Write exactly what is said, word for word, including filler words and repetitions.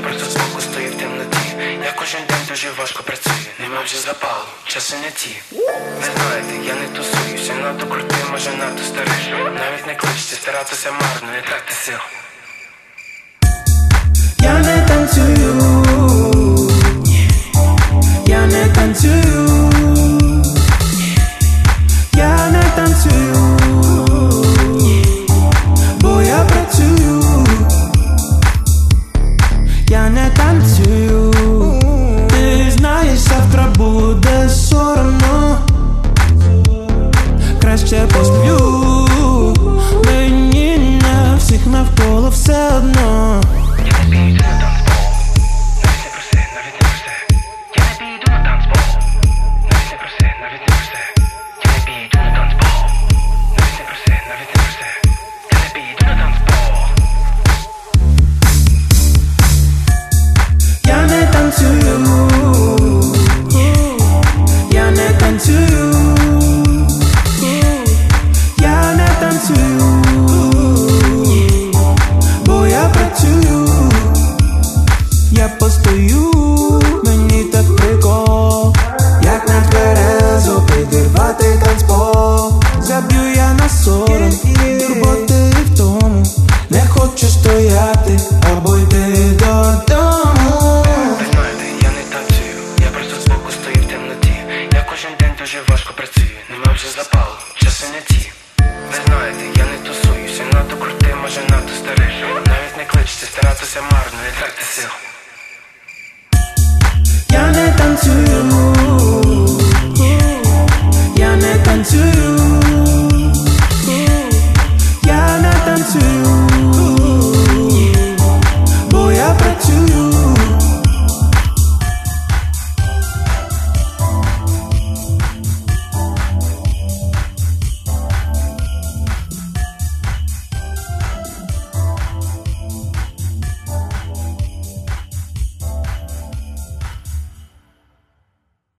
просто збоку стою в темноті. Я кожен день дуже важко працюю, нема вже запалу, часи не ті. Ви знаєте, я не тусую, все надто крутий, може надто старий. Навіть не кличте, старатися марно, не тратьте сил. Я не танцюю, я не танцюю, я не танцюю, бо я працюю. Я не танцюю, ти знаєш, завтра буде соромно. Краще посплю, мені не всіх навколо все одно. Я не